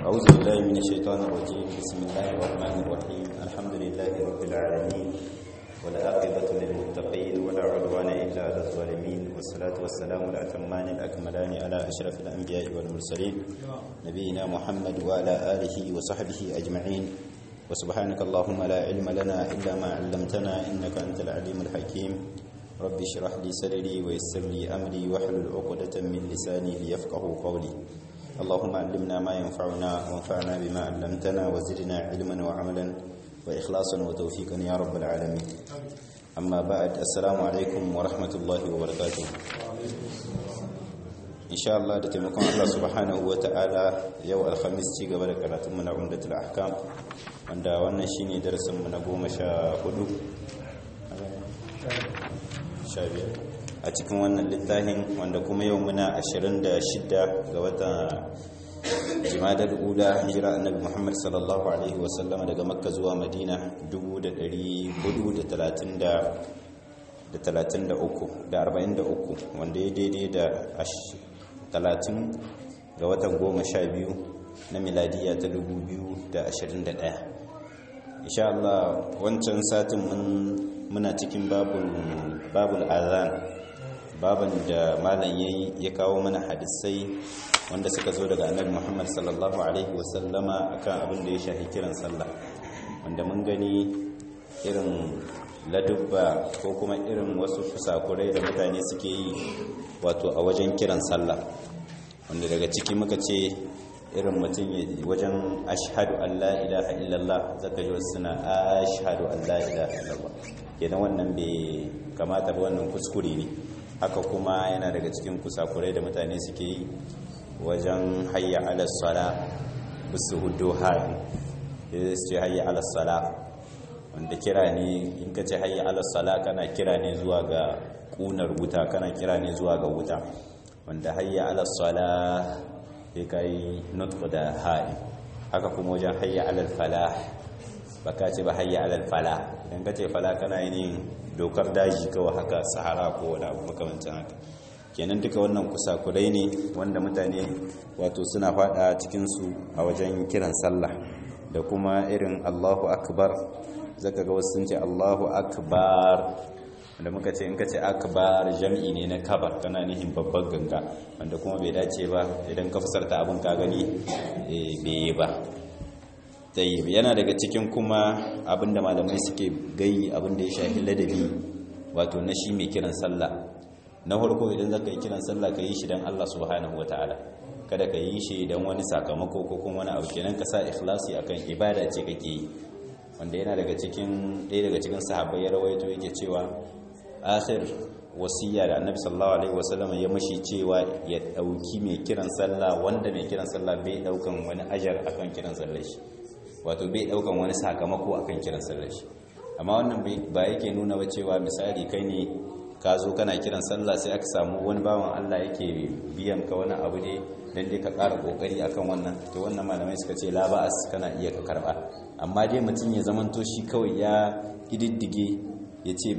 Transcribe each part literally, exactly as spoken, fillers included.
أعوذ بالله من الشيطان الرجيم. بسم الله الرحمن الرحيم. الحمد لله رب العالمين والعاقبة للمتقين ولا عدوان إلا على الظالمين، والصلاة والسلام الأتمان الأكملان على أشرف الأنبياء والمرسلين نبينا محمد وعلى آله وصحبه أجمعين. وسبحانك اللهم لا علم لنا إلا ما علمتنا إنك أنت العليم الحكيم. رب اشرح لي صدري ويسر لي أمري واحلل عقدة من لساني ليفقهوا قولي. اللهم علمنا ما ينفعنا وانفعنا بما علمتنا وزدنا علما وعملا وإخلاصا وتوفيقا يا رب العالمين. أما بعد، السلام عليكم ورحمة الله وبركاته. إن شاء الله da taimakon Allah subhanahu wa ta'ala yau alhamis ci gaba da karatunmu na umdatul ahkam, wanda wannan shine darasinmu na goma sha hudu sha biyar a cikin wannan littafin, wanda kuma yau muna ashirin da shida ga watan jimadar ula, hijira annabi Muhammad sallallahu alaihi wasallama daga makka zuwa madina dubu da dari hudu da talatin da uku da arba'in da uku, wanda ya daidai da talatin ga watan goma sha biyu na miladiya ta dubu biyu da ashirin da ɗaya. insha Allah wancan satin muna cikin babul azan, baban da malam yayi ya kawo mana hadisai wanda suka zo daga annabi Muhammad sallallahu alaihi wasallama akan abin da ya shafi kiran sallah, wanda mun gani irin ladubba ko kuma irin wasu kusakurai da mutane suke yi wato a wajen kiran sallah, wanda daga ciki muka ce irin mutum wajen ashhadu an la ilaha illallah zaka ji suna ashhadu an la ilaha illallah, kenan wannan bai kamata ba, wannan kuskure ne. Haka kuma yana daga cikin kusakurai da mutane suke yi wajen hayya ala sala, bisu hudu haɗi da su ce hayya ala sala, wanda kira ne, in ka ce hayya ala sala kana kira ne zuwa ga ƙunar wuta, kana kira ne zuwa ga wuta, wanda hayya ala sala sai ka yi nutfu da haɗi. Haka kuma wajen hayya ala falah ba ka ce ba hayya ala falah, idan ka ce falah kana yin dokar daji kawai haka, sahara ko wani abu makamancin haka. Kenan duka wannan kusakurai ne wanda mutane wato suna fada cikinsu a wajen kiran sallah. Da kuma irin Allahu akbar, zaka ga wasu sun ce Allahu akbar, wanda muka ce in ka ce akbar jam'i ne na kabar, kana nihin babban ganga, wanda kuma bai dace ba. Idan ka fasarta abin ka gani bai ba. Tayyib, yana daga cikin kuma abinda malamai suke gayi, abinda ya shafi ladabi wato na shi mai kiran sallah. Na farko, idan zaka yi kiran sallah ka yi shi dan Allah subhanahu wataala, kada ka yi shi dan wani sakamako ko kuma wani abu. Kenan ka sa ikhlasi akan ibada ce kake yi, wanda yana daga cikin ɗaya daga cikin sahabbai ya rawaito yake cewa akhir wasiya da annabi sallallahu alaihi wasallam ya mashi cewa ya dauki mai kiran sallah, wanda mai kiran sallah bai daukan wani ajar akan kiran sallar shi, wato bai daukan wani sakamako akan kiran sallar shi. Amma wannan ba yake nuna ba cewa misali kai ne ka zo kana kiran sallah sai aka samu wani bawan Allah yake biyan ka wani abu ne dan dai ka ƙara kokari akan wannan, to wannan malamai suka ce la ba'as, kana iya ka karba. Amma dai mutum ya zamanto shi kawai ya kididdige ya ce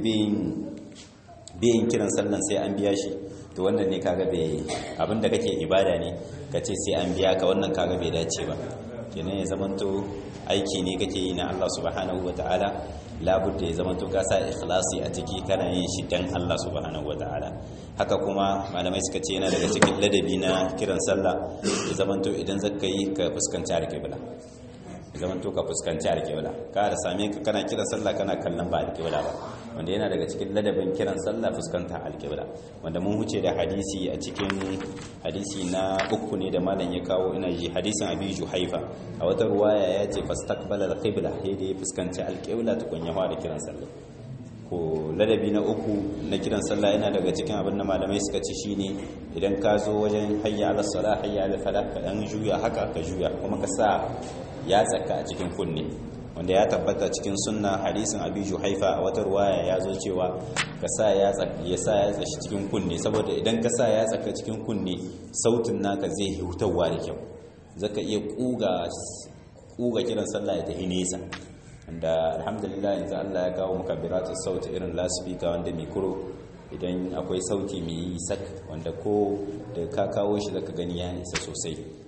bayin kiran sallan sai an biya shi, to wannan ne kaga bai, abinda kake ibada ne ka ce sai an biya ka, wannan kaga bai dace ba. kenan ya zamanto aiki ne kake yi na Allah subhanahu wataala, labudda ya zamanto ka sa ikhlasi a ciki, kana yin shi dan Allah subhanahu wataala. Haka kuma malamai suka ce yana daga cikin ladabi na kiran sallah ya zamanto idan zaka yi ka fuskanci alƙibla, ya zamanto ka fuskanci alƙibla, ka da same ka kana kiran sallah kana kallon ba alƙibla ba, wanda yana daga cikin ladabin kiran sallah fuskanta alƙibla, wanda mun huce da hadisi a cikin hadisi na uku ne da malam ya kawo, ina ji hadisin Abi Juhaifa. A wata ruwaya ya ce fastaqbala al-qibla, sai da ya fuskanci alƙibla tukun ya fara kiran sallah. Ko ladabi na uku na kiran sallah yana daga cikin abin da malamai suka ci shine idan ka zo wajen hayya ala salah hayya ala falah, ka dan juya haka, ka juya kuma ka sa ya tsaka a cikin kunne, wanda ya tabbata cikin sunna hadisin Abi Juhaifa. A wata ruwaya ya zo cewa ka sa ya ya sa ya tsashi cikin kunne, saboda idan ka sa ya tsaka cikin kunne sautin naka zai hutawa da kyau, zaka iya kuga kuga kiran sallah ya tafi nesa. Wanda alhamdulillah yanzu Allah ya kawo mukabiratus sauti irin loudspeaker, wanda mikro idan akwai sauti mai yi sak, wanda ko da ka kawo shi zaka gani ya isa sosai.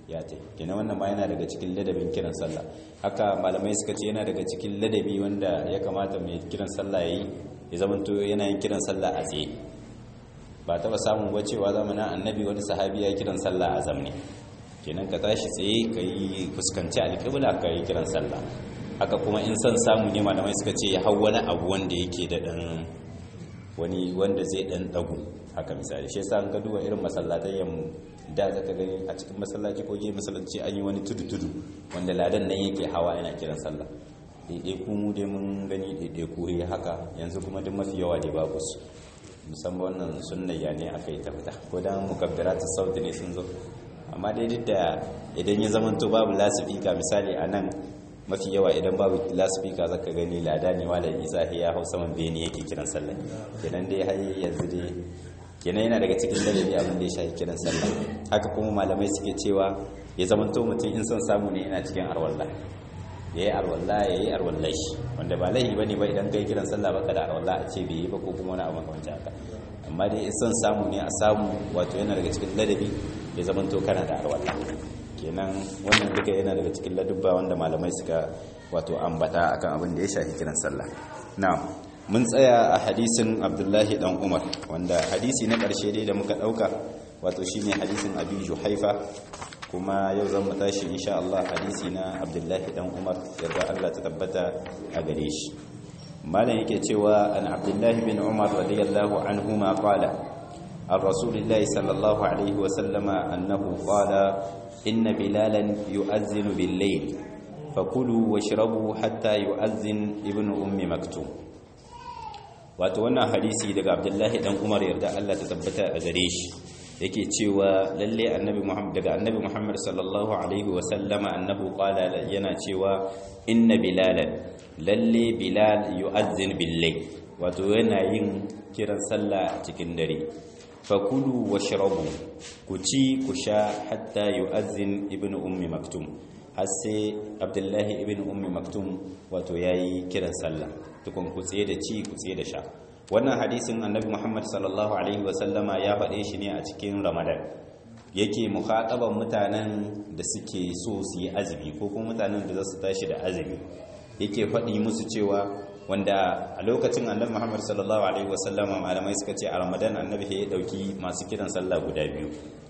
ya tai kenan wannan ma yana daga cikin ladabin kiran sallah. Haka malamai suka ce yana daga cikin ladabi wanda ya kamata mai kiran sallah yayi ya zamanto yana yin kiran sallah a tsaye. Ba taba samun wacewa zamanin annabi wani sahabi ya kiran sallah a zamne, kenan ka tashi tsaye ka yi fuskanci alƙibla ka yi kiran sallah. Haka kuma in son samu ne malamai suka ce ya hau wani abu wanda yake da dan wani wanda zai dan dagu haka misali. Shi yasa an ga duba irin masallatai yammu da zaka gani a cikin masallaci ko ge masallaci an yi wani tudu-tudu wanda ladan nan yake hawa yana kiran sallah. Daidai ku mu dai mun gani daidai ku yi haka, yanzu kuma duk mafi yawa dai babu su, musamman wannan sunnayya ne aka yi ta fita ko dan mukabbiratu sauti ne sun zo. Amma dai duk da idan ya zamanto babu lasifika misali a nan mafi yawa idan babu lasifika zaka gani lada ne wala isa ya hau saman bene yake kiran sallah. Kenan dai har yanzu dai kenan yana daga cikin ladabi abin da ya shafi kiran sallah. Haka kuma malamai suke cewa ya zamanto mutum in son samu ne yana cikin arwalla, yayi arwalla yayi arwalla shi, wanda ba laifi bane ba idan kai kiran sallah baka da arwalla a ce bai yi ba ko kuma wani abu makamancin haka. Amma dai in son samu ne a samu, wato yana daga cikin ladabi ya zamanto kana da arwalla. Kenan wannan duka yana daga cikin ladubba wanda malamai suka wato ambata akan abin da ya shafi kiran sallah. Na'am, mun tsaya a hadisin Abdullahi dan Umar, wanda hadisi na ƙarshe dai da muka dauka wato shine hadisin Abi Juhaifa, kuma yau zan mu tashi insha Allah hadisi na Abdullahi dan Umar, yarda Allah ta tabbata a gare shi. Malam yake cewa an Abdullahi bin Umar radiyallahu anhuma qala an Rasulillahi sallallahu alaihi wa sallama annahu qala inna bilalan yu'azzinu bil-layl fakulu washrabu hatta yu'azzin ibnu ummi maktum. Wato wannan hadisi daga Abdullahi dan Umar yarda Allah ta tabbata a gare shi yake cewa lalle annabi Muhammad daga annabi Muhammad sallallahu alaihi wa sallama annahu qala yana cewa inna bilalan lalle bilal yu'azzin bil-layl, wato yana yin kiran sallah cikin dare. fakulu washrabu, ku ci ku sha hatta yu'azzin ibnu ummi maktum, har sai Abdullahi ibn ummi maktum wato yayi kiran sallah tukun ku tsaye da ci ku tsaye da sha. Wannan hadisin annabi Muhammad sallallahu alaihi wasallama ya faɗe shi ne a cikin Ramadan, yake mukhataban mutanen da suke so su yi azumi ko kuma mutanen da za su tashi da azumi, yake faɗi musu cewa wanda a lokacin annabi Muhammad sallallahu alaihi wasallama malamai suka ce a Ramadan annabi ya dauki masu kiran sallah guda biyu,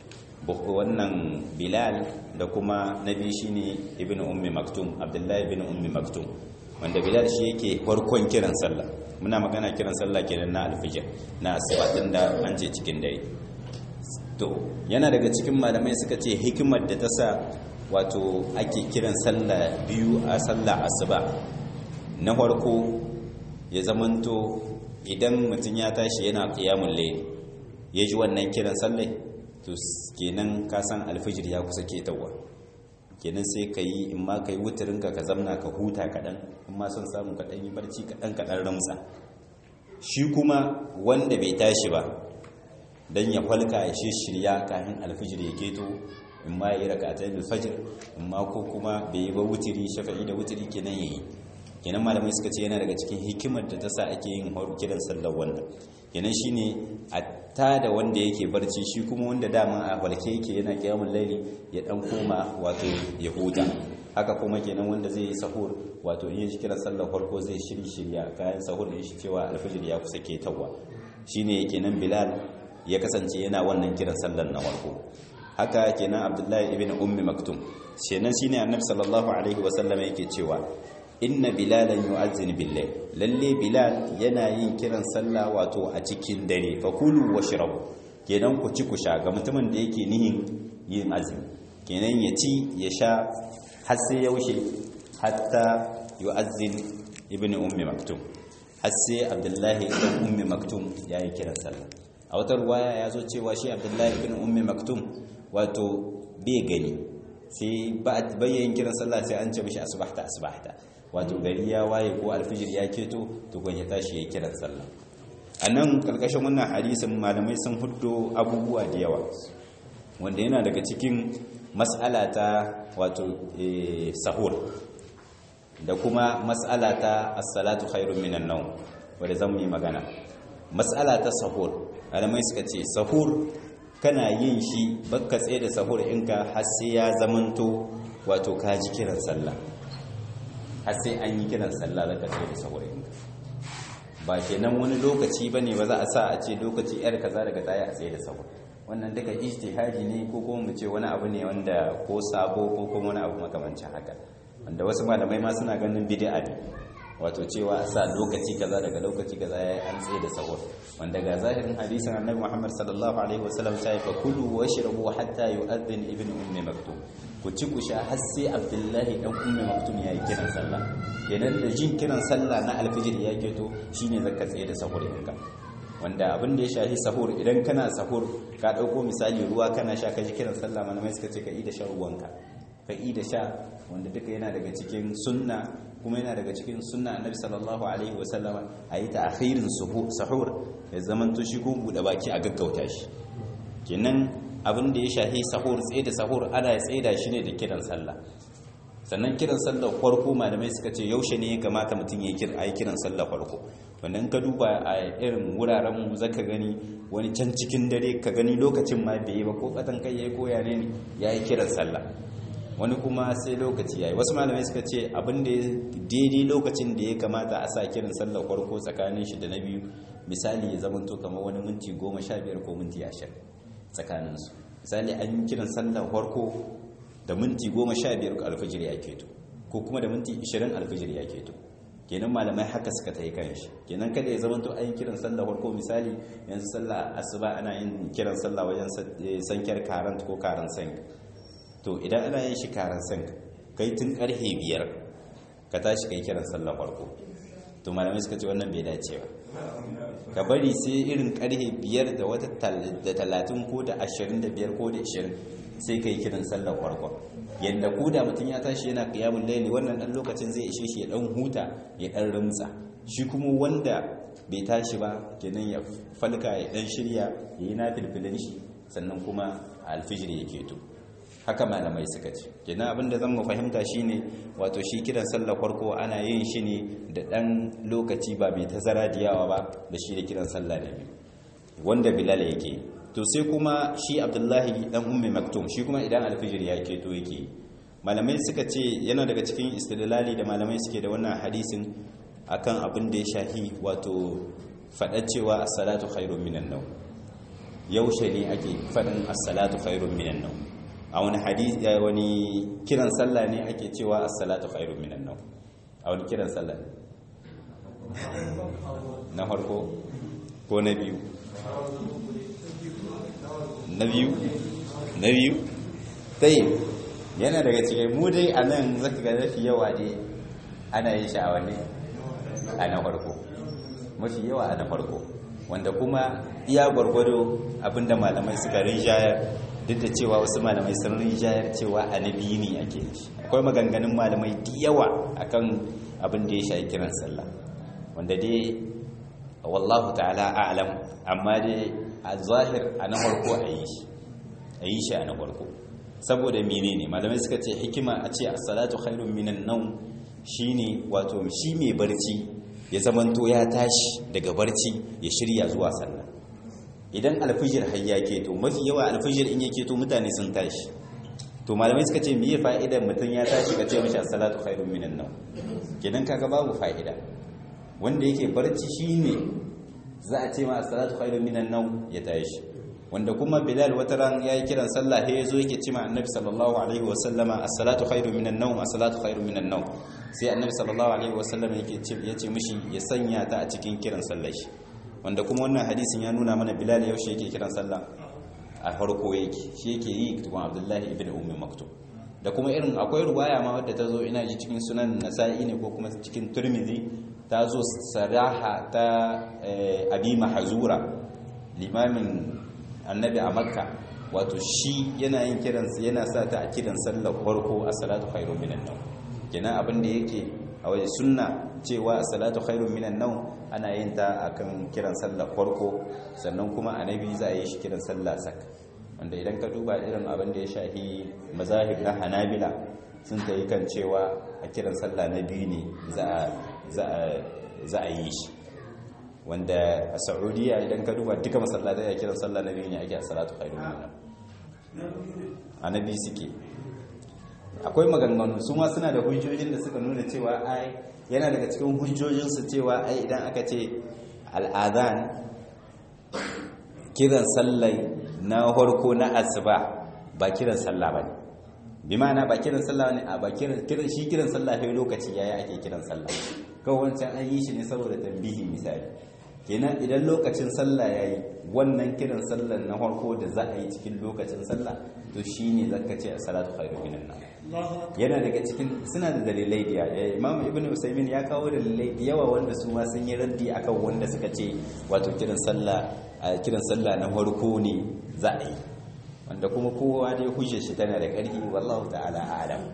wannan Bilal da kuma nabi shine ibnu ummi maktum, Abdullahi ibn ummi maktum, wanda Bilal shi yake farkon kiran sallah. Muna magana kiran sallah kenan na alfijir na asuba din da an je cikin dare. To yana daga cikin malamai suka ce hikimar da ta sa wato ake kiran sallah biyu a sallah asuba, na farko ya zamanto idan mutum ya tashi yana qiyamul layl ya ji wannan kiran sallah to kenan ka san alfijir ya kusa ketawa, kenan sai ka yi in ma ka yi wutarinka ka zamna ka huta kaɗan, in ma son samu kaɗan yi barci kaɗan kaɗan ramsa. Shi kuma wanda bai tashi ba don ya falka ya shirya kafin alfijir ya keto, in ma ya yi rakatan alfajir, in ma ko kuma bai yi ba wutiri shafa'i da wutiri kenan ya yi. Kenan malamai suka ce yana daga cikin hikimar da ta sa ake yin kiran sallar wannan, kenan shine a tada wanda yake barci, shi kuma wanda dama a falke yake yana kiyamul laili ya dan koma wato ya huta. Haka kuma kenan wanda zai yi sahur, wato in ya kiran sallar farko zai shiri shirya kayan sahur din shi cewa alfajir ya kusa ketawa, shine kenan Bilal ya kasance yana wannan kiran sallar na farko. Haka kenan Abdullahi ibn ummi maktum, kenan shine annabi sallallahu alaihi wasallam yake cewa inna bilalan yu'azzin bil-layl, lalle bilal yana yin kiran sallah wato a cikin dare. fakulu washrabu, kenan ku ci ku sha ga mutumin da yake nihin yin azumi, kenan ya ci ya sha har sai yaushe hatta yu'azzin ibn ummi maktum, har sai Abdullahi ibn ummi maktum yayi kiran sallah. A wata ruwaya ya zo cewa shi Abdullahi ibn ummi maktum wato bai gani, sai ba bayyan kiran sallah sai an ce mishi asbahta asbahta, wato gari ya waye ko alfijir ya keto tukun ya tashi ya kiran sallah. A nan karkashin wannan hadisin malamai sun huddo abubuwa da yawa, wanda yana daga cikin mas'ala ta wato sahur da kuma mas'ala ta as-salatu khairun minan nawm, wanda zamu yi magana. Mas'ala ta sahur malamai suka ce sahur kana yin shi baka tsaye da sahur inka har sai ya zamanto wato ka ji kiran sallah har sai an yi kiran sallah zaka tsaye da sahur inka ba kenan wani lokaci bane ba za a sa a ce lokaci yar kaza daga tsaya a tsaye da sahur wannan duka ijtihadi ne ko kuma mu ce wani abu ne wanda ko sabo ko kuma wani abu makamancin haka wanda wasu malamai ma suna ganin bid'a ne wato cewa a sa lokaci kaza daga lokaci kaza yayi an tsaye da sahur wanda ga zahirin hadisin annabi Muhammad sallallahu alaihi wasallam sai fa kulu washrabu hatta yu'adhdhin ibn ummi maktum ku ci ku sha har sai Abdullahi dan ummi maktum yayi kiran sallah kenan da jin kiran sallah na alfijir ya keto shine zaka tsaye da sahur ɗinka wanda abin da ya shahi sahur idan kana sahur ka dauko misali ruwa kana sha ka ji kiran sallah malamai suka ce ka yi da shan ruwanka ka yi da sha wanda duka yana daga cikin sunna kuma yana daga cikin sunna annabi sallallahu alaihi wasallama a yi ta akhirin sahur ya zaman to shi ko bude baki a gaggauta shi kenan abin da ya shahi sahur tsaye da sahur ana tsaye da shi ne da kiran sallah sannan kiran sallar farko malamai suka ce yaushe ne ya kamata mutum ya yi kiran sallar farko wannan ka duba a irin wuraren mu zaka gani wani can cikin dare ka gani lokacin ma bai yi ba ko katan kai yayi koya ne yayi kiran sallah wani kuma sai lokaci yayi wasu malamai suka ce abin da daidai lokacin da ya kamata a sa kiran sallar farko tsakanin shi da na biyu misali ya zama to kamar wani minti goma sha biyar ko minti ashirin tsakanin su misali an yi kiran sallar farko da minti goma sha biyar alfajir ya keto ko kuma da minti ashirin alfajir ya keto kenan malamai haka suka ta yi kan shi kenan kada ya zama to an yi kiran sallah farko misali yanzu sallah asuba ana yin kiran sallah wajen sankiyar karant ko karan sank to idan ana yin shi karan sank kai tun karfe biyar ka tashi kai kiran sallah farko to malamai suka ce wannan bai dace ba ka bari sai irin karfe biyar da wata da talatin ko da ashirin da biyar ko da ashirin sai kai kiran sallah farko yadda ko da mutum ya tashi yana qiyamul layli wannan dan lokacin zai ishe shi ya dan huta ya dan rumtsa shi kuma wanda bai tashi ba kenan ya falka ya dan shirya yayi nafilfilin shi sannan kuma alfijir yake to haka malamai suka ce kenan abinda zan mu fahimta shine wato shi kiran sallar farko ana yin shi ne da dan lokaci ba mai tazara da yawa ba da shi da kiran sallah da biyu wanda bilal yake to sai kuma shi Abdullahi dan ummi maktum shi kuma idan alfijir ya keto yake malamai suka ce yana daga cikin istidlali da malamai suke da wannan hadisin akan abin da ya shahi wato fada cewa as-salatu khairun minan nawm yaushe ne ake fadin as-salatu khairun minan nawm a wani hadisi wani kiran sallah ne ake cewa as-salatu khairun minan nawm a wani kiran sallah na farko ko na biyu na biyu na biyu sai yana daga cikin mu dai a nan zaka ga mafi yawa dai ana yin sha'awa ne a na farko mafi yawa a na farko wanda kuma iya gwargwado abinda malamai suka rinjayar duk da cewa wasu malamai sun rinjayar cewa a na biyu ne ake yi akwai maganganun malamai da yawa akan abin da ya shafi kiran sallah wanda dai wallahu ta'ala a'lam amma dai a zahir a na farko a yi shi a yi shi a na farko saboda menene malamai suka ce hikima a ce as-salatu khairun minan nawm shine wato shi mai barci ya zamanto ya tashi daga barci ya shirya zuwa sallah idan alfijir har ya keto mafi yawa alfijir in ya keto mutane sun tashi to malamai suka ce me fa'idar mutum ya tashi ka ce mishi as-salatu khairun minan nawm kenan kaga babu fa'ida wanda yake barci shine za a ce ma as-salatu khairun minan nawm ya tashi wanda kuma Bilal wata ran yayi kiran sallah sai yazo yake ce ma Annabi sallallahu alaihi wasallama as-salatu khairun minan nawm as-salatu khairun minan nawm sai Annabi sallallahu alaihi wasallama yake ce yace mishi ya sanya ta a cikin kiran sallar shi wanda kuma wannan hadisin ya nuna mana Bilal yaushe yake kiran sallah a farko yake shi yake yi tukun Abdullahi ibn Ummi Maktum da kuma irin akwai ruwaya ma wadda ta zo ina ji cikin sunan Nasa'i ne ko kuma cikin Tirmidhi ta zo saraha ta Abi Mahzura limamin Annabi a Makka wato shi yana yin kiran yana sa ta a kiran sallar farko as-salatu khairun minan nawm kenan abin da yake a wajen sunna cewa as-salatu khairun minan nawm ana yin ta akan kiran sallar farko sannan kuma annabi za a yi shi kiran sallar sak wanda idan ka duba irin abin da ya shafi mazahib na Hanabila sun ta yi kan cewa a kiran sallah na biyu ne za a za a yi shi wanda a Saudiya idan ka duba duka masallatai ya kiran sallah na biyu ne ake salatu khairun minan annabi suke. Akwai maganganu su ma suna da hujjojin da suka nuna cewa ai yana daga cikin hujjojinsu cewa ai idan aka ce al'adhan kiran sallai na farko na asuba ba kiran sallah bane, bi ma'ana ba kiran sallah ne a ba kiran kiran shi kiran sallah sai lokaci yayi ake kiran sallah, kawai wancan an yi shi ne saboda tambihi misali. Kenan idan lokacin sallah yayi wannan kiran sallar na farko da za a yi cikin lokacin sallah to shine zaka ce as-salatu khairu minan nawm. Yana daga cikin suna da dalilai da Imam Ibn Usaymin ya kawo dalilai da yawa wanda su ma sun yi raddi akan wanda suka ce wato kiran sallah kiran sallah na farko ne za a yi, wanda kuma kowa dai hujjar shi tana da ƙarfi wallahu ta'ala a'lam.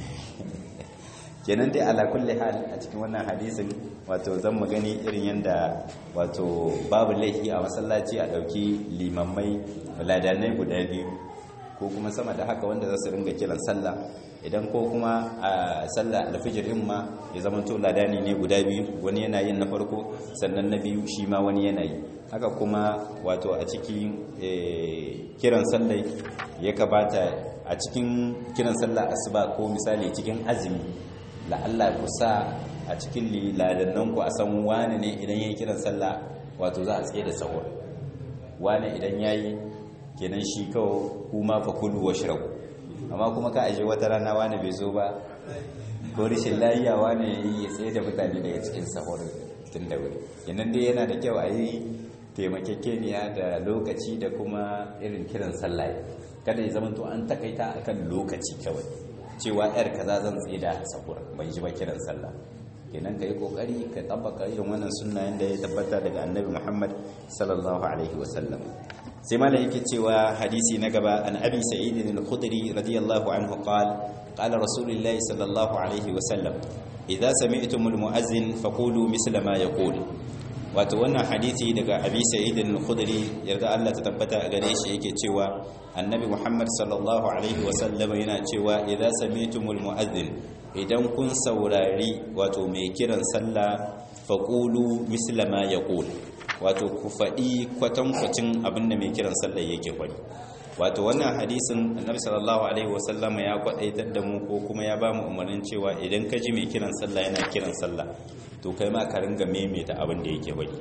Kenan dai ala kulli hal a cikin wannan hadisin wato zan mu gani irin yanda wato babu laifi a masallaci a dauki limammai ladanai guda biyu ko kuma sama da haka wanda za su ringa kiran sallah, idan ko kuma a sallah alfijir din ma ya zama to ladani ne guda biyu, wani yana yin na farko sannan na biyu shi ma wani yana yi. Haka kuma wato a cikin kiran sallah ya kabata a cikin kiran sallah asuba ko misali cikin azumi la'alla ku sa a cikin ladannan ku a san wani ne idan yayi kiran sallah wato za a tsaye da sahur, wani idan yayi kenan shi kawo kuma fa kulu washrabu, amma kuma ka aje wata rana wani bai zo ba ko rishin lafiya wani yayi ya tsaye da mutane daga cikin sahur tun da wuri. Kenan dai yana da kyau a yi taimakekeniya da lokaci da kuma irin kiran sallah, kada ya zama to an takaita akan lokaci kawai cewa yar kaza zan tsida sahur bai ji ba kiran sallah. Kenan kai kokari ka tabbaka irin wannan sunna yanda ya tabbata daga Annabi Muhammad sallallahu alaihi wasallam. Sai malai yake cewa hadisi na gaba an Abi Sa'id al-Khudri radiyallahu anhu qala qala Rasulullahi sallallahu alaihi wasallam idza sami'tumul mu'azzin faqulu misla ma yaqul. Wato wannan hadisi daga Abi Sa'id al-Khudri yarda Allah ta tabbata a gare shi yake cewa Annabi Muhammad sallallahu alaihi wasallam yana cewa idza sami'tumul mu'adhdhin, idan kun saurari wato mai kiran sallah faqulu misla ma yaqul, wato ku faɗi kwatankwacin abinda mai kiran sallah yake faɗi. Wato wannan hadisin Annabi sallallahu alaihi wasallam ya kwadaitar da mu ko kuma ya ba mu umarnin cewa idan ka ji mai kiran sallah yana kiran sallah to kai ma ka ringa maimaita abin da yake faɗi.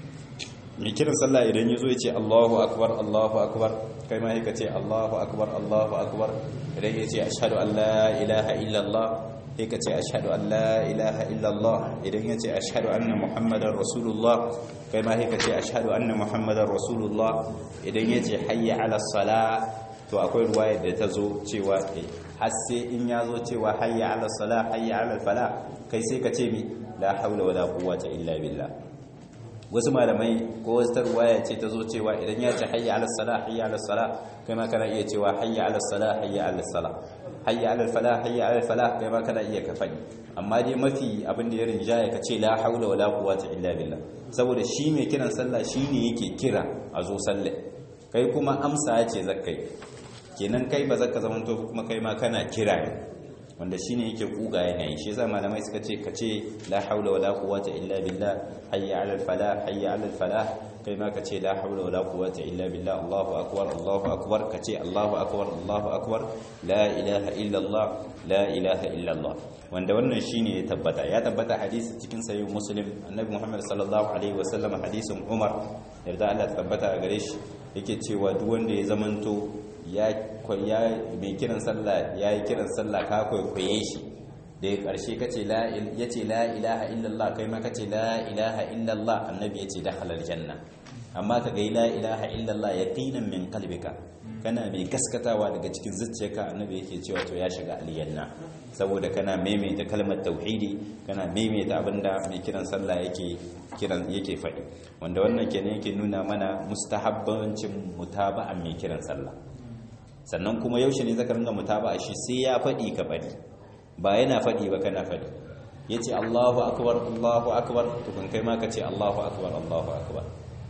Mai kiran sallah idan yazo ya ce Allahu akbar Allahu akbar, kai ma yake ce Allahu akbar Allahu akbar. Idan ya ce ashhadu an la ilaha illallah sai ka ce ashhadu an la ilaha illallah. Idan ya ce ashhadu anna muhammadar rasulullah kai ma sai ka ce ashhadu anna muhammadar rasulullah. Idan ya ce hayya ala salah to akwai ruwaya da ta zo cewa har sai in ya zo cewa hayya ala salah hayya ala falah kai sai ka ce mi la haula wala quwwata illa billah. Wasu malamai ko wasu ruwaya ce ta zo cewa idan ya ce hayya ala salah hayya ala salah kai ma kana iya cewa hayya ala salah hayya ala salah, hayya ala falah hayya ala falah kai ma kana iya ka faɗi. Amma dai mafi abin da ya rinjaya ka ce la haula wala quwwata illa billah, saboda shi mai kiran sallah shine yake kira a zo sallah, kai kuma amsa ya ce zakkai. Kenan kai ba zaka zamanto kuma kai ma kana kira ne, wanda shine yake kuga yana yi. Shi yasa malamai suka ce ka ce la haula wala quwwata illa billah hayya ala falah hayya ala falah, kai ma ka ce la haula wala quwwata illa billah Allahu akbar Allahu akbar, ka ce Allahu akbar Allahu akbar la ilaha illa Allah la ilaha illa Allah. Wanda wannan shine ya tabbata ya tabbata hadisi cikin sahih Muslim, Annabi Muhammad sallallahu alaihi wasallam hadisin Umar yarda Allah ta tabbata a gare shi yake cewa duk wanda ya zamanto ya koya mai kiran sallah yayi kiran sallah ka koye shi da karshe kace la yace la ilaha illallah kai ma kace la ilaha illallah, annabi yace dakhala aljanna. Amma ka ga la ilaha illallah yaqinan min qalbika, kana mai gaskatawa daga cikin zuciyarka, annabi yake cewa to ya shiga aljanna, saboda kana maimaita kalmar tauhidi, kana maimaita abinda mai kiran sallah yake kiran yake faɗi. Wanda wannan kenan yake nuna mana mustahabbancin mutaba'an mai kiran sallah. Sannan kuma yaushe ne zaka ringa mutaba'a shi sai ya faɗi ka faɗi, ba yana faɗi ba kana faɗi. Yace Allahu akbar Allahu akbar to kan kai ma kace Allahu akbar Allahu akbar.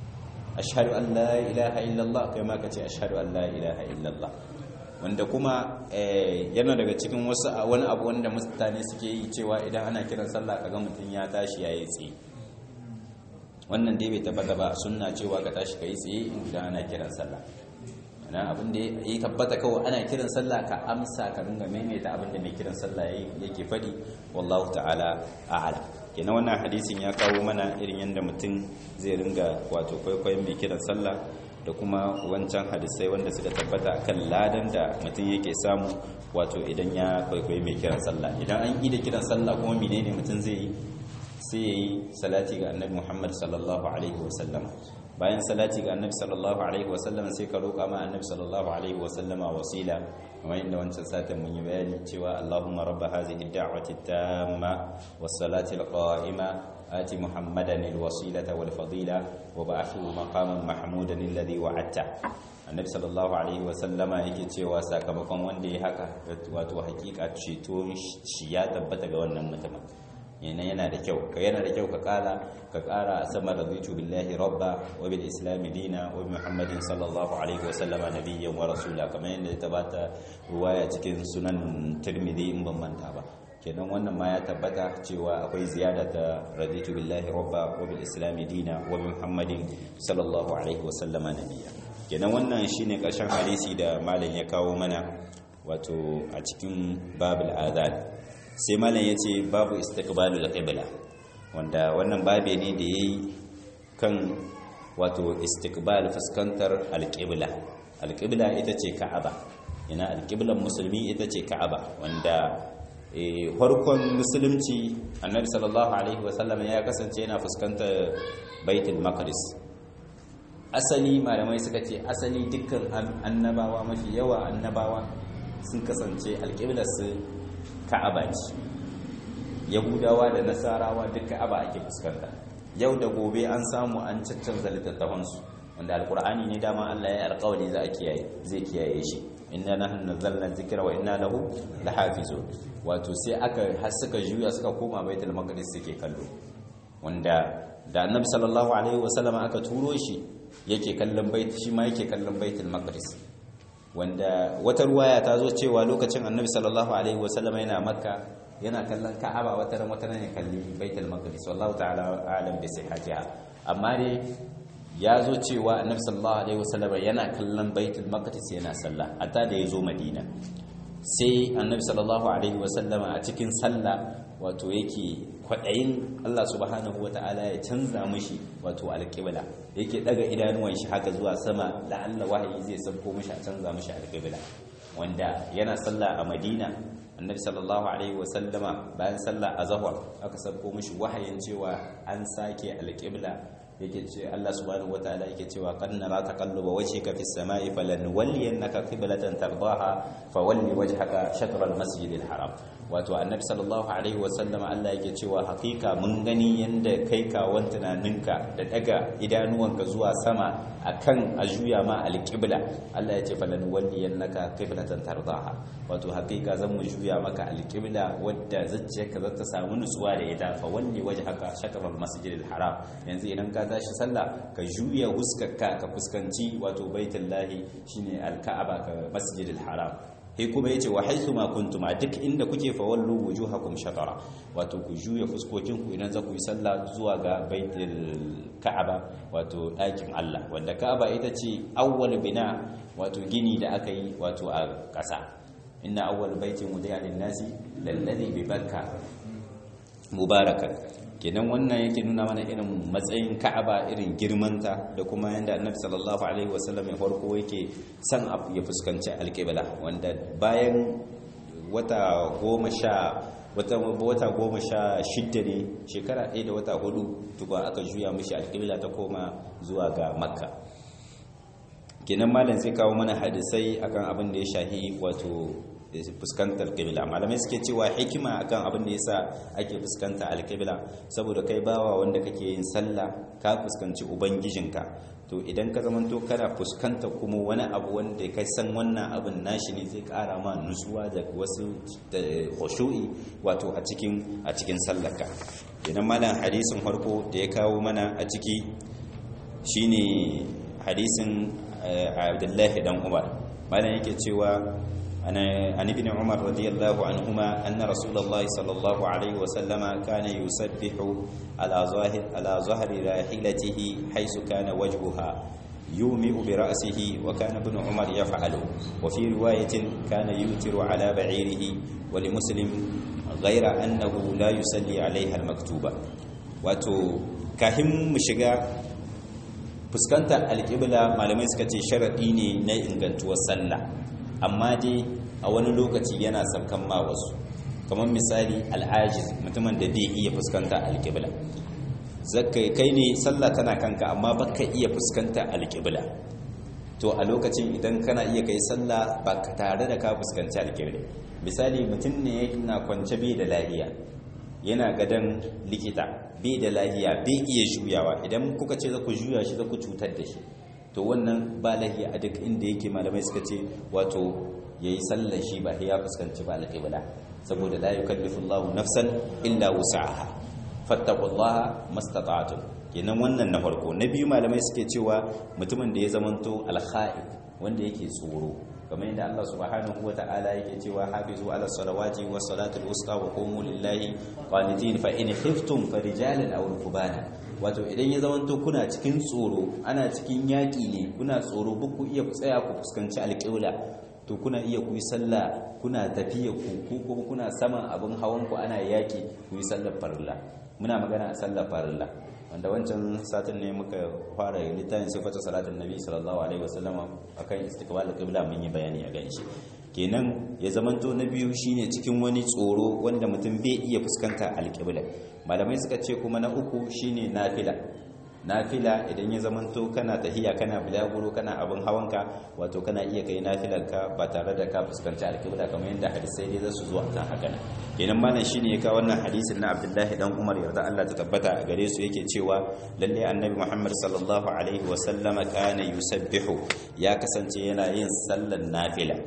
Ashhadu an la ilaha illallah kai ma kace ashhadu an la ilaha illallah. Wanda kuma yana daga cikin wasu wani abu wanda mutane suke yi cewa idan ana kiran sallah kaga mutun ya tashi yayi tsaye. wannan dai bai tabbata ba sunna cewa ka tashi kai tsaye idan ana kiran sallah ana abin da ya tabbata kawai ana kiran sallah ka amsa ka ringa maimaita abin da mai kiran sallah yake faɗi wallahu ta'ala a'lam. kenan wannan hadisin ya kawo mana irin yadda mutum zai ringa wato kwaikwayon mai kiran sallah da kuma wancan hadisai wanda suka tabbata kan ladan da mutum yake samu wato idan ya kwaikwayi mai kiran sallah. idan an yi da kiran sallah kuma menene mutum zai yi sai ya yi salati ga annabi Muhammad sallallahu alaihi wasallam. bayan salati ga annabi sallallahu alaihi wasallam sai ka roƙa ma annabi sallallahu alaihi wasallama wasila kamar inda wancan satin mun yi bayani cewa Allahumma rabb hadhihi ad-da'wati at-tamma was-salati al-qa'ima ati Muhammadan al-wasilata wal-fadila wa ba'athu maqaman mahmudan alladhi wa'adta. annabi sallallahu alaihi wasallama yake cewa sakamakon wanda ya haka wato hakika ceto shi ya tabbata ga wannan mutumin. yana yana da kyau ka yana da kyau ka kara ka kara sama raditu billahi rabba wa bil islam dina wa muhammadin sallallahu alaihi wa sallama nabiyyan wa rasula kamar yadda ya tabbata ruwaya cikin sunan tirmidhi in ban manta ba. kenan wannan ma ya tabbata cewa akwai ziyada ta raditu billahi rabba wa bil islam dina wa muhammadin sallallahu alaihi wa sallama nabiyyan. kenan wannan shine karshen hadisi da malam ya kawo mana wato a cikin babul adhan. sai malam ya ce babu istiqbalul qibla, wanda wannan babe ne da yayi kan wato istiqbal fuskantar alqibla. alqibla ita ce ka'aba, ina alqiblan musulmi ita ce ka'aba, wanda farkon musulunci annabi sallallahu alaihi wasallam ya kasance yana fuskantar baitul maqdis. asali malamai suka ce asali dukkan annabawa mafi yawa annabawa sun kasance alqiblarsu ka'aba ce. yahudawa da nasarawa duk ka'aba ake fuskanta. yau da gobe an samu an caccanza littattafansu wanda alkur'ani ne dama Allah ya alƙawari za a kiyaye zai kiyaye shi inna nahnu nazzalna dhikra wa inna lahu lahafizun. wato sai aka har suka juya suka koma baitul maqdis suke kallo, wanda da annabi sallallahu alaihi wasallam aka turo shi yake kallon bait shi ma yake kallon baitul maqdis. wanda wata ruwaya ta zo cewa lokacin annabi sallallahu alaihi wasallam yana makka yana kallon ka'aba wata ran wata ran ya kalli baitul maqdis wallahu ta'ala a'lam bi sihhatiha. amma dai ya zo cewa annabi sallallahu alaihi wasallam yana kallon baitul maqdis yana sallah hatta da ya zo madina. sai annabi sallallahu alaihi wasallam a cikin sallah wato yake kwadayin Allah subhanahu wata'ala ya canza mishi wato alqibla, yake daga idanuwan shi haka zuwa sama la'alla wahayi zai sauko mishi a canza mishi alqibla. wanda yana sallah a Madina annabi sallallahu alaihi wasallama bayan sallah azhar aka sauko mishi wahayin cewa an sake alqibla. yake ce Allah subhanahu wataala yake cewa qad nara taqalluba wajhika fis samai falanwalliyannaka qiblatan tardaha fawalli wajhaka shatr al masjid al haram. wato annabi sallallahu alaihi wasallam Allah yake cewa hakika mun gani yanda kai kawon tunaninka da daga idanuwanka zuwa sama akan ajuya ma al qibla. Allah yace falanwalliyannaka qiblatan tardaha, wato hakika zan mu juya maka al qibla wadda zuciyarka za ta samu nutsuwa da ita. fawalli wajhaka shatr al masjid al haram, yanzu idan ka tashi sallah ka juya huskarka ka fuskanci wato baitullahi shine alka'aba ka masjidil haram. sai kuma yace wa haythu ma kuntum, a duk inda kuke fa wallu wujuhakum shatara, wato ku juya fuskokin ku idan za ku yi sallah zuwa ga baitul ka'aba wato ɗakin Allah, wanda ka'aba ita ce awwal bina wato gini da aka yi wato a ƙasa. inna awwal baitin wudi'a lin-nasi lalladhi bi Bakka mubarakan. kenan wannan yake nuna mana irin matsayin Ka'aba, irin girmanta, da kuma yanda Annabi sallallahu alaihi wasallam ya farko yake san ya fuskanci alqibla, wanda bayan wata goma sha wata wata goma sha shidda ne, shekara ɗaya da wata hudu tukwa aka juya mishi alqibla ta koma zuwa ga Makka. kenan malam zai kawo mana hadisai akan abin da ya shahi wato fuskantar alƙibla. malamai suke cewa hikima akan abin da yasa ake fuskanta alƙibla saboda kai bawa wanda kake yin sallah ka fuskanci ubangijinka, to idan ka zamanto kana fuskanta kuma wani abu wanda kai san wannan abin nashi ne zai ƙara ma nutsuwa da wasu khushu'i wato a cikin a cikin sallarka. idan malam hadisin farko da ya kawo mana a ciki shine hadisin Abdullahi dan Umar. malam yake cewa عن ابن عمر رضي الله عنهما أن رسول الله صلى الله عليه وسلم كان يسبح على ظهر على ظهر راحلته حيث كان وجهها يومئ برأسه وكان ابن عمر يفعله وفي رواية كان يوتر على بعيره ولمسلم غير أنه لا يصلي عليها المكتوبة واتو كهم مشغا fuskanta alƙibla malamai suka ce sharaɗi ne na ingantuwar sallah amma dai a wani lokaci yana saukan ma wasu kamar misali al'ajiz mutumin da bai iya fuskanta alƙibla zakkai kai ne sallah tana kanka amma baka iya fuskanta alƙibla to a lokacin idan kana iya kai sallah ba tare da ka fuskanci alƙibla misali mutum ne yana kwance bai da lafiya yana gadan likita bai da lafiya bai iya juyawa idan kuka ce za ku juya shi za ku cutar da shi to wannan ba lafiya a duk inda yake malamai suka ce wato yayi sallar shi ba ya fuskanci ba alƙibla saboda la yukallifu Allahu nafsan illa wus'aha fattaqullaha mastata'tum kenan wannan na farko na biyu malamai suke cewa mutumin da ya zamanto al-kha'if wanda yake tsoro kamar yadda Allah subhanahu wata'ala yake cewa hafizu ala salawati was salatul wusta wa qumu lillahi qanitin fa in khiftum farijalan aw rukbana wato idan ya zamanto kuna cikin tsoro ana cikin yaki ne kuna tsoro buku iya tsaya ku fuskanci alƙibla to kuna iya ku yi sallah kuna tafiya ku ko kuma kuna saman abin hawan ku ana yaki ku yi sallar farilla muna magana a sallar farilla wanda wancan satin ne muka fara littafin sifatu salatin nabi sallallahu alaihi wasallam akan istiqbal qibla mun yi bayani a ganshi kenan ya zamanto na biyu shine cikin wani tsoro wanda mutum bai iya fuskanta alqibla malamai suka ce kuma na uku shine nafila nafila idan ya zamanto kana tahiya kana bulaguro kana abin hawanka wato kana iya kai nafilanka ba tare da ka fuskanci alqibla kamar yadda hadisai dai zasu zo akan haka ne kenan malam shine ya kawo wannan hadisin na Abdullahi dan Umar yarda Allah ta tabbata a gare su yake cewa lalle annabi Muhammad sallallahu alaihi wa sallama kana yusabbihu ya kasance yana yin sallar nafila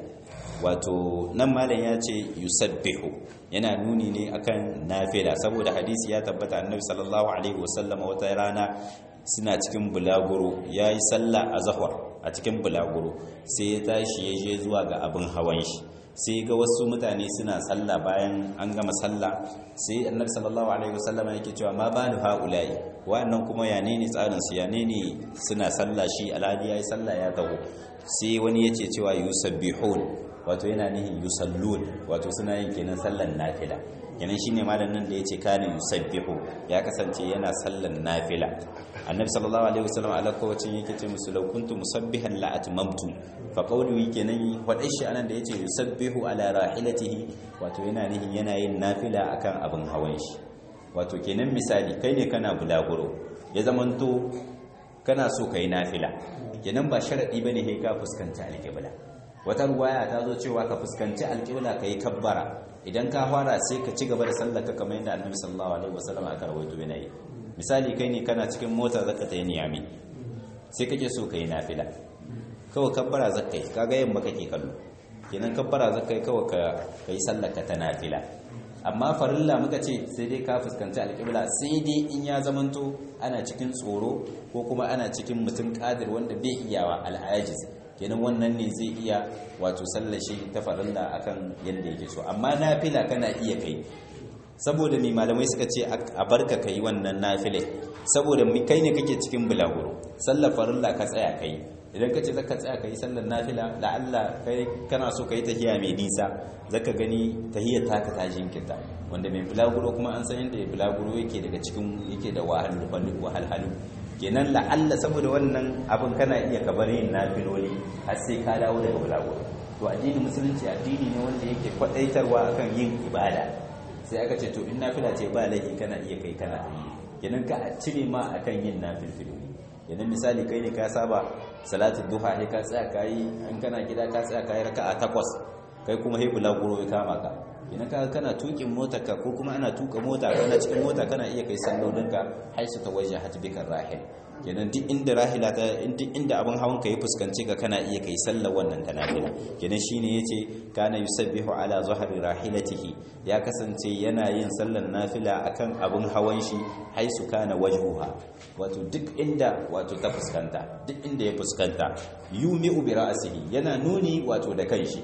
wato nan malam ya ce yusabbihu yana nuni ne akan nafila saboda hadisi ya tabbata annabi sallallahu alaihi wa sallama wata rana suna cikin bulaguro yayi sallah azhar a cikin bulaguro sai ya tashi ya je zuwa ga abin hawan shi sai ga wasu mutane suna sallah bayan an gama sallah sai annabi sallallahu alaihi wasallam yake cewa ma balu haulai wannan kuma ya ne tsarin su ya ne suna sallah shi alhadi yayi sallah ya taho sai wani yace cewa yusabbihun wato yana nihin yusallun wato suna yin kenan sallan nafila kenan shine malamin da yace kana yusabbihu ya kasance yana sallan nafila annabi sallallahu alaihi wasallam ala kawacin yake ce musu law kuntu musabbihan la atmamtu fa qawli kenan wadai shi anan da yace yusabbihu ala rahilatihi wato yana nihin yana yin nafila akan abin hawan shi wato kenan misali kai ne kana bulaguro ya zamanto kana so kai nafila kenan ba sharadi bane kai ka fuskanci alqibla wata ruwaya ta zo cewa ka fuskanci alqibla kai kabbara idan ka fara sai ka ci gaba da sallar ka kamar yadda annabi sallallahu alaihi wasallam aka rawaito yana yi misali kai ne kana cikin mota zaka ta yi niyami sai kake so kai nafila kawai kabbara zaka yi kaga yamma kake kallo kenan kabbara zaka yi kawai ka kai sallar ka ta nafila amma farilla muka ce sai dai ka fuskanci alƙibla sai dai in ya zamanto ana cikin tsoro ko kuma ana cikin mutum kadir wanda bai iyawa al'ajiz kenan wannan ne zai iya wato sallashi ta farilla akan yadda yake so amma nafila kana iya kai saboda mai malamai suka ce a barka kai wannan nafile saboda kai ne kake cikin bulaguro sallar farilla ka tsaya kai idan ka ce zaka tsaya kai sallar nafila la'alla kai kana so kai tahiya mai nisa zaka gani tahiyar taka ta jinkirta wanda mai bulaguro kuma an san yadda bulaguro yake daga cikin yake da wahalhalu kenan la'alla saboda wannan abin kana iya kabar yin nafiloli har sai ka dawo daga bulaguro to addinin musulunci addini ne wanda yake kwadaitarwa akan yin ibada sai aka ce to in nafila ce ba laifi kana iya kai kana yi kenan ka cire ma akan yin nafilfili kenan misali kai ne ka saba salatul duha sai ka tsaya kai in kana gida ka tsaya kai raka'a takwas kai kuma sai bulaguro ya kama ka kenan ka kana tukin motarka ko kuma ana tuka mota kana cikin mota kana iya kai sallolinka haisu tawajjahat bikar rahil kenan duk inda rahila ta duk inda abin hawan ka ya fuskanci ka kana iya kai sallar wannan ta nafila kenan shine yace kana yusabbihu ala zahri rahilatihi ya kasance yana yin sallar nafila akan abin hawan shi haisu kana wajhuha wato duk inda wato ta fuskanta duk inda ya fuskanta yumi'u bi ra'sihi yana nuni wato da kanshi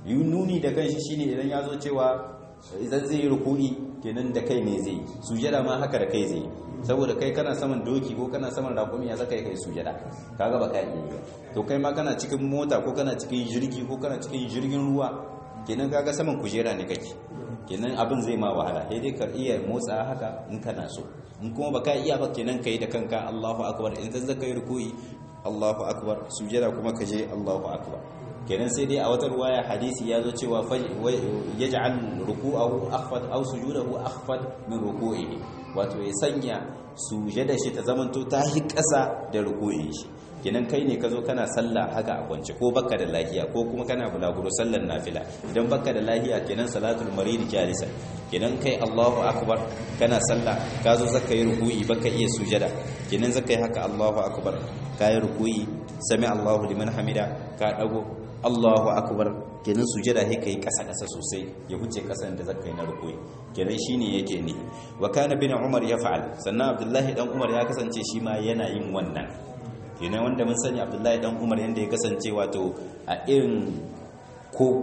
yi nuni da kanshi shine idan ya zo cewa idan zai yi ruku'i kenan da kai ne zai yi sujada ma haka da kai zai yi saboda kai kana saman doki ko kana saman rakumi ya zaka yi kai sujada kaga baka iya yi to kai ma kana cikin mota ko kana cikin jirgi ko kana cikin jirgin ruwa kenan kaga saman kujera ne kake kenan abin zai ma wahala sai dai ka iya motsa haka in kana so in kuma baka iya ba kenan kai da kanka Allahu akbar in zaka yi ruku'i Allahu akbar sujada kuma ka je Allahu akbar kenan sai dai a wata ruwaya hadisi ya zo cewa yaj'al ruku'ahu akhfad aw sujudahu akhfad min ruku'ihi wato ya sanya sujada shi ta zamanto ta hi ƙasa da ruku'in shi kenan kai ne ka zo kana sallah haka a kwance ko baka da lafiya ko kuma kana bulaguro sallar nafila idan baka da lafiya kenan salatul marid jalisan kenan kai Allahu akbar kana sallah ka zo zaka yi ruku'i baka iya sujada kenan zaka yi haka Allahu akbar ka yi ruku'i sami Allahu liman hamida ka dago Allahu akbar kenan sujada sai kai kasa kasa sosai ya huce kasan da zaka yi na ruku'i kenan shine yake ne wa kana bin Umar yaf'al sannan Abdullahi dan Umar ya kasance shi ma yana yin wannan kenan wanda mun sani Abdullahi dan Umar yanda ya kasance wato a irin ko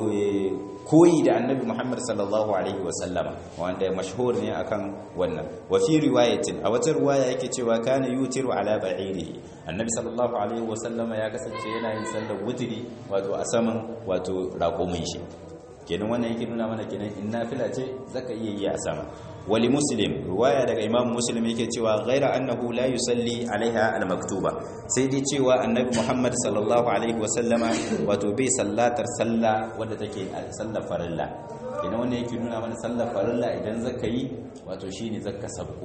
koyi da Annabi Muhammad sallallahu alaihi wasallam wanda mashhur ne akan wannan wa fi riwayatin a wata riwaya yake cewa kana yutiru ala ba'irihi Annabi sallallahu alaihi wasallam ya kasance yana yin sallar wutri wato a saman wato raƙumin shi kenan wannan yake nuna mana kenan in nafila ce zaka iya yi a sama wali muslim ruwaya daga imam muslim yake cewa ghaira annahu la yusalli alaiha almaktuba sai dai cewa annabi muhammad sallallahu alaihi wasallama wato bai sallatar sallah wadda take sallar farilla kenan wannan yake nuna mana sallar farilla idan zaka yi wato shine zaka sabko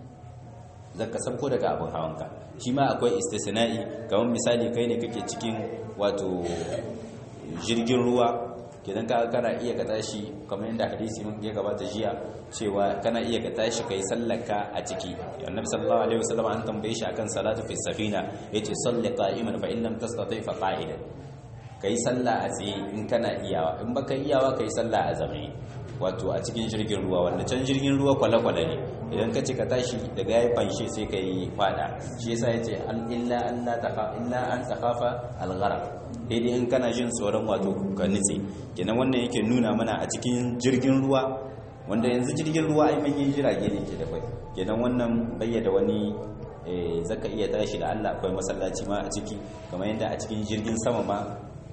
zaka sabko daga abun hawanka shi ma akwai istisna'i kamar misali kai ne kake cikin wato jirgin ruwa kidan ka kana iya ka tashi kamar yadda hadisi mun ya gabata jiya cewa kana iya ka tashi kai sallaka a ciki annabi sallallahu alaihi wasallam an tambaye shi akan salatu fi safina yace salli qa'iman fa in lam tastati fa qa'idan kai salla a tsaye in kana iyawa in baka iyawa kai salla a zaune wato a cikin jirgin ruwa wanda can jirgin ruwa kwale-kwale ne idan ka ce ka tashi daga yayi fanshe sai kai fada shi yasa yace illa alla taqa illa an takhafa al-gharq daidai in kana jin tsoron wato ka nitse kenan wannan yake nuna mana a cikin jirgin ruwa wanda yanzu jirgin ruwa ai manyan jirage ne ke da kai kenan wannan bayyana wani zaka iya tashi da Allah akwai masallaci ma a ciki kamar yadda a cikin jirgin sama ma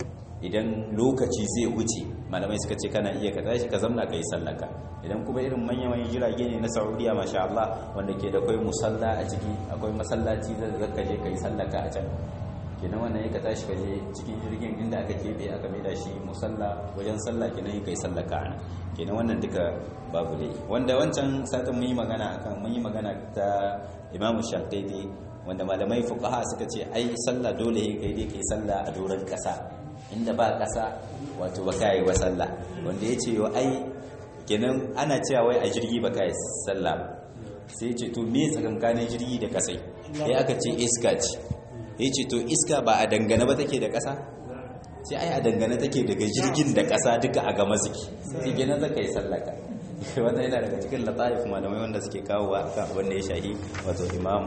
idan lokaci zai wuce malamai suka ce kana iya ka tashi ka zamna kai sallaka idan kuma irin manyan manyan jirage ne na Saudiya masha Allah wanda ke da kai musalla a ciki akwai masallaci da zaka je kai sallaka a can kenan wannan yake tashi kaje cikin jirgin inda aka kebe aka maida shi musalla wajen sallah kenan yake sallaka ana kenan wannan duka babu dai wanda wancan satin mun yi magana akan mun yi magana ta Imam Shafi'i wanda malamai fuqaha suka ce ai sallah dole yake dai kai sallah a doran kasa inda ba kasa wato baka yi wa sallah wanda yace yo ai kenan ana cewa wai a jirgi baka yi sallah sai ce to me tsakankanin jirgi da kasai sai aka ce iska ce ya ce to iska ba a dangane ba take da ƙasa sai ai a dangane take daga jirgin da ƙasa duka a gama suke sai gina zaka yi sallaka wannan yana daga cikin lataif malamai wanda suke kawo a kan abin da ya shahi wato imam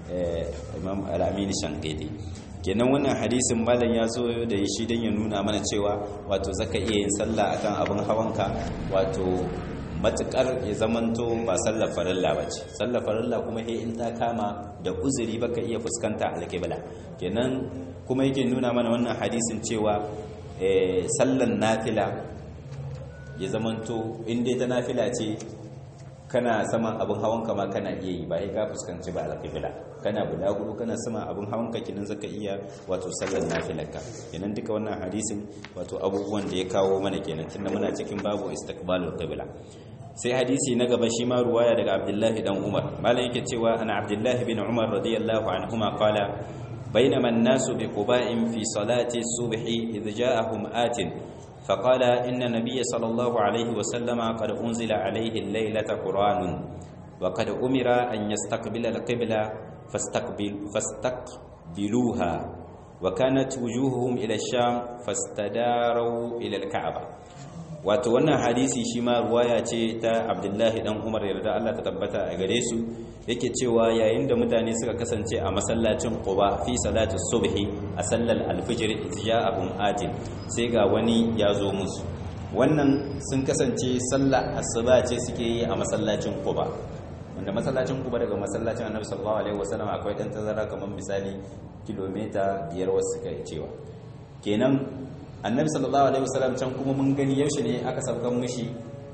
imam al-amin shankidi kenan wannan hadisin malam ya zo da shi dan ya nuna mana cewa wato zaka iya yin sallah akan abin hawanka wato matukar ya zamanto ba sallar farilla ba ce sallar farilla kuma he in ta kama da uzuri baka iya fuskanta alƙibla kenan kuma yake nuna mana wannan hadisin cewa sallar nafila ya zamanto in dai ta nafila ce kana saman abin hawanka ma kana iya yi ba sai ka fuskanci ba alƙibla kana bulaguro kana sama abin hawanka kinan zaka iya wato sallar nafilarka kenan duka wannan hadisin wato abubuwan da ya kawo mana kenan tunda muna cikin babu istiqbalul qibla sai hadisi na gaba shi ma ruwaya daga Abdullahi dan Umar malam yake cewa ana Abdullahi bin Umar radiyallahu anhuma qala bainama an-nasu bi quba'in fi salati as-subhi idh ja'ahum atin فقال إن النبي صلى الله عليه وسلم قد أنزل عليه الليلة قرآن وقد أمر أن يستقبل القبلة فاستقبل فاستقبلوها وكانت وجوههم إلى الشام فاستداروا إلى الكعبة wato wannan hadisi shi ma ruwaya ce ta Abdullahi dan Umar yarda Allah ta tabbata a gare su yake cewa yayin da mutane suka kasance a masallacin Quba fi salati subhi a sallar al-fajr izja'ahum atin sai ga wani ya zo musu. Wannan sun kasance sallar asuba ce suke yi a masallacin Quba, wanda masallacin Quba daga masallacin Annabi sallallahu alaihi wasallam akwai dan tazara kamar misali kilomita biyar wasu kai cewa. Kenan Annabi sallallahu alaihi wasallam can kuma mun gani yaushe ne aka sabkan mishi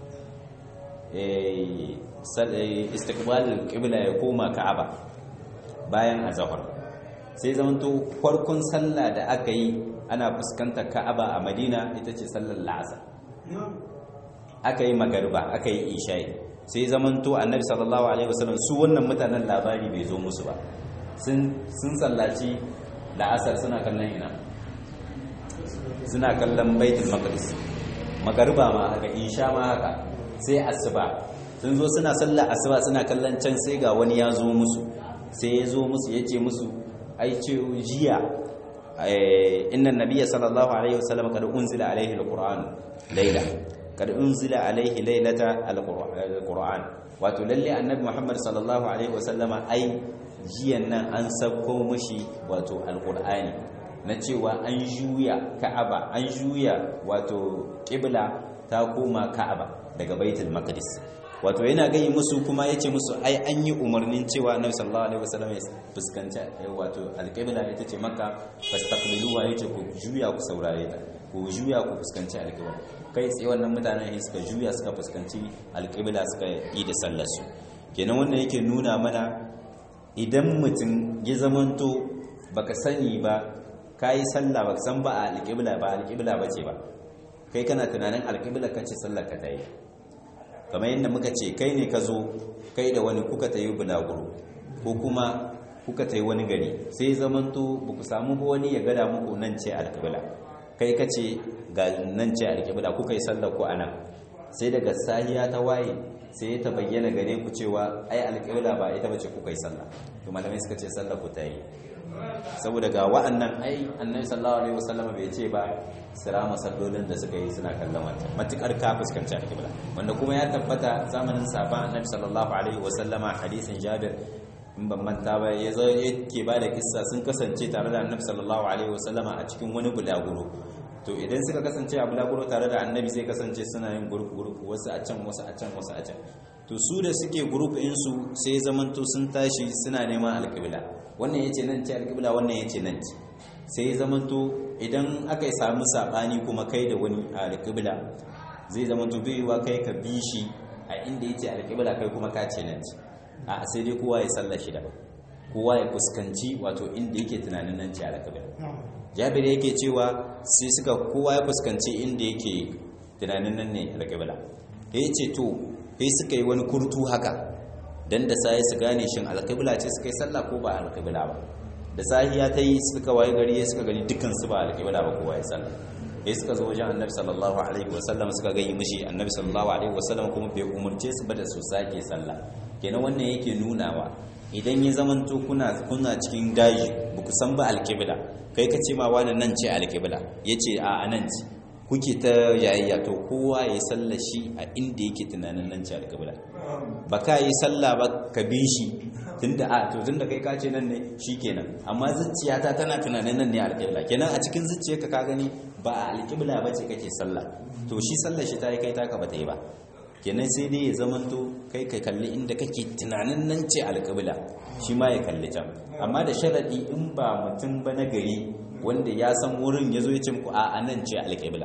eh istiqbalul qibla ya koma Ka'aba bayan azhar. Sai zamanto farkon sallah da aka yi ana fuskantar Ka'aba a Madina ita ce sallar Asr. Aka yi magariba, aka yi isha'i. Sai zamanto Annabi sallallahu alaihi wasallam su wannan mutanen labari bai zo musu ba. Sun sun sallaci la'asar suna kallon ina? Suna kallon Baitul Maqdis. Magariba ma haka, isha ma haka. Sai asuba sun zo suna sallar asuba suna kallon can sai ga wani ya zo musu. Sai ya zo musu yace musu ai ce jiya inna nabiyya sallallahu alaihi wasallam kad unzila alaihi alquran layla kad unzila alaihi laylata alquran. Wato lalle annabi Muhammad sallallahu alaihi wasallama ai jiyan nan an sabko mishi wato alqur'ani na cewa an juya Ka'aba, an juya wato qibla ta koma Ka'aba daga Baitul Maqdis. Wato yana gayi musu kuma yace musu ai an yi umarnin cewa Annabi sallallahu alaihi wasallam ya fuskanta wato alqibla ita ce Makka, fastaqbiluha yace ku juya ku saurare ta, ku juya ku fuskanci alqibla. Kai tsaye wannan mutanen suka juya suka fuskanci alqibla suka yi da sallar su. Kenan wannan yake nuna mana idan mutum ya zamanto baka sani ba kai sallah baka san ba alqibla ba alqibla bace ba, kai kana tunanin alqibla kace sallar ka tayi. Kamar yadda muka ce kai ne ka zo kai da wani kuka tayi bulaguro ko kuma kuka tayi wani gari sai zamanto ba ku samu ba wani ya gada muku nan ce alƙibla, kai ka ce ga nan ce alƙibla kuka yi sallar ku anan, sai daga sahiya ta waye sai ta bayyana gare ku cewa ai alƙibla ba ita bace kuka yi sallah, to malamai suka ce sallar ku ta yi. Saboda ga wa'annan ai annabi sallallahu alaihi wasallam bai ce ba sirama sallolin da suka yi suna kallon wata matukar ka fuskanci alƙibla, wanda kuma ya tabbata zamanin sahabban annabi sallallahu alaihi wasallama hadisin Jabir in ban manta ba yazo yake ba da kissa sun kasance tare da annabi sallallahu alaihi wasallama a cikin wani bulaguro. To idan suka kasance a bulaguro tare da annabi sai kasance suna yin group group wasu a can wasu a can wasu a can. To su da suke group din su sai zamanto sun tashi suna neman alƙibla, wannan yace nan ce alƙibla wannan yace nan ce, sai zamanto idan aka yi samu sabani kuma kai da wani alƙibla zai zamanto baiwa kai ka bi shi a inda yace alƙibla kai kuma ka ce nan ce, a sai dai kowa ya sallar shi da kowa ya fuskanci wato inda yake tunanin nan ce alƙibla. Jabir yake cewa sai suka kowa ya fuskanci inda yake tunanin nan ne alƙibla, yace to sai suka yi wani kurtu haka dan da sai su gane shin alƙibla ce suka yi sallah ko ba alƙibla ba. Da sahiya ta yi suka waye gari suka gani dukkan su ba alƙibla ba kowa ya sallah, sai suka zo wajen annabi sallallahu alaihi wasallam suka ga yi mishi annabi sallallahu alaihi wasallam kuma bai umurce su ba da su sake sallah. Kenan wannan yake nunawa idan ya zamanto kuna kuna cikin daji ba ku san ba alƙibla, kai ka ce ma wani nan ce alƙibla yace a nan ce, kuke ta yayya to kowa ya sallar shi a inda yake tunanin nan ce alƙibla. Ba ka yi sallah ba ka bi shi tunda a to tunda kai ka ce nan ne shikenan, amma zuciyata tana tunanin nan ne alƙibla, kenan a cikin zuciyarka ka gani ba alƙibla bace kake sallah, to shi sallar shi ta yi kai taka ba ta yi ba. Kenan sai dai ya zamanto kai ka kalli inda kake tunanin nan ce alƙibla, shi ma ya kalli can, amma da sharadi in ba mutum ba na gari wanda ya san wurin ya zo ya ce muku a nan ce alƙibla.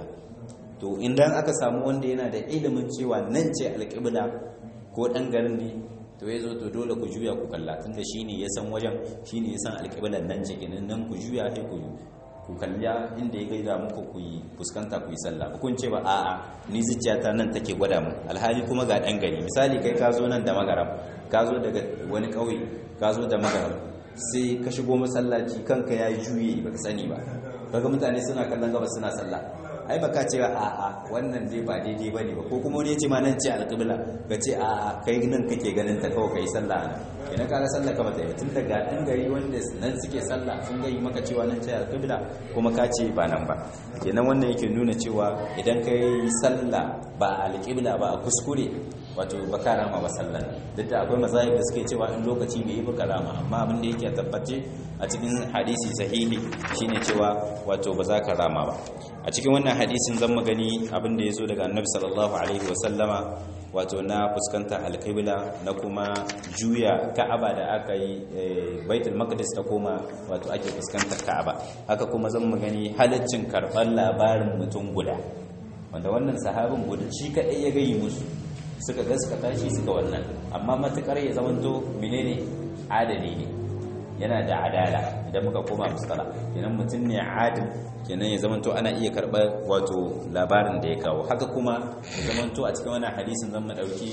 To idan aka samu wanda yana da ilimin cewa nan ce alƙibla ko ɗan garin ne to ya zo to dole ku juya ku kalla, tunda shi ne ya san wajen, shi ne ya san alƙiblan nan ce, kenan nan ku juya sai ku ku kalla inda ya gaida muku ku yi fuskanta ku yi sallah. Ba kun ce ba a'a ni zuciyata nan take gwada mu, alhali kuma ga ɗan gari. Misali kai ka zo nan da magaram, ka zo daga wani ƙauye ka zo da magaram, sai ka shigo masallaci kanka ya juye baka sani ba, kaga mutane suna kallon gaba suna sallah, ai baka ce a a wannan dai ba daidai bane ba ko kuma wani ya ce ma nan ce alqibla ka ce a a kai nan kake ganin ta kawai kai sallah nan kenan kaga sallah ka bata yi tun daga ɗan gari wanda nan suke sallah sun ga maka cewa nan ce alqibla kuma ka ce ba nan ba kenan wannan yake nuna cewa idan kai sallah ba alqibla ba a kuskure wato baka rama ba sallan duk da akwai mazahib da suke cewa in lokaci bai yi baka rama amma abin da yake tabbace a cikin hadisi sahihi shine cewa wato ba za ka rama ba a cikin wannan hadisin zan magani abin da yazo daga annabi sallallahu alaihi wasallama wato na fuskanta alqibla na kuma juya ka'aba da aka yi baitul maqdis ta koma wato ake fuskantar ka'aba haka kuma zan magani halaccin karban labarin mutum guda wanda wannan sahabin guda shi kadai ya gayi musu suka gaskata shi suka wannan amma matukar ya zamanto menene adali ne yana da adala idan muka koma mustala kenan mutum ne adil kenan ya zamanto ana iya karɓar wato labarin da ya kawo haka kuma ya zamanto a cikin wannan hadisin zan mu dauki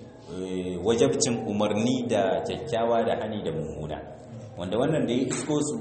wajabcin umarni da kyakkyawa da hani da mummuna wanda wannan da ya isko su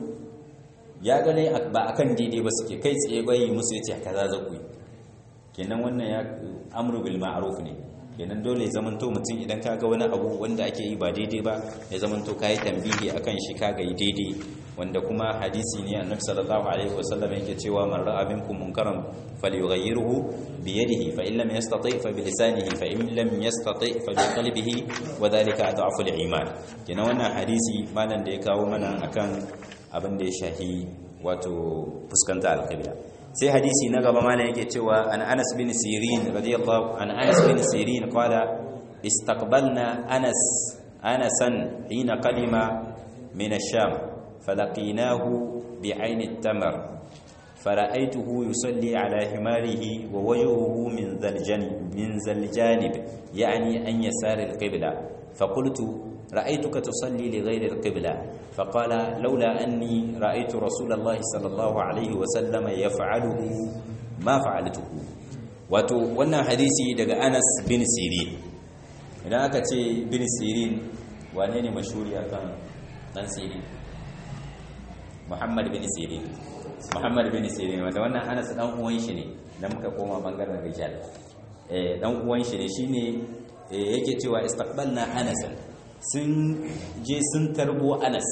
ya gane ba akan daidai ba suke kai tsaye bai musu yace kaza za ku yi kenan wannan ya amru bil ma'ruf ne kenan dole ya zamanto mutum idan kaga wani abu wanda ake yi ba daidai ba ya zamanto kai tambihi akan shi kaga yi daidai wanda kuma hadisi ne annabi sallallahu alaihi wasallam yake cewa man ra'a minkum munkaran falyughayyirhu bi yadihi fa in lam yastati' fa bi lisanihi fa in lam yastati' fa bi qalbihi wa dhalika adhafu al-iman kenan wannan hadisi malan da ya kawo mana akan abin da ya shahi wato fuskanta al-qibla sai hadisi na gaba malam yake cewa an Anas bin Sirin radiyallahu an Anas bin Sirin qala istaqbalna Anas Anasan hina qadima min ash-Sham falaqinahu bi'ayn at-tamr فرأيته يصلي على حماره ووجهه من ذا الجانب من ذا الجانب يعني أن يسار القبلة فقلت رأيتك تصلي لغير القبلة فقال لولا أني رأيت رسول الله صلى الله عليه وسلم يفعله ما فعلته wato wannan hadisi daga Anas bin Sirin idan aka ce bin Sirin wane ne mashhuri akan dan Sirin Muhammad bin Sirin Muhammad bin Sirin wanda wannan Anas dan uwan shi ne dan muka koma bangaren rijal eh dan uwan shi ne shine yake cewa istaqbalna Anasan sun je sun tarbo Anas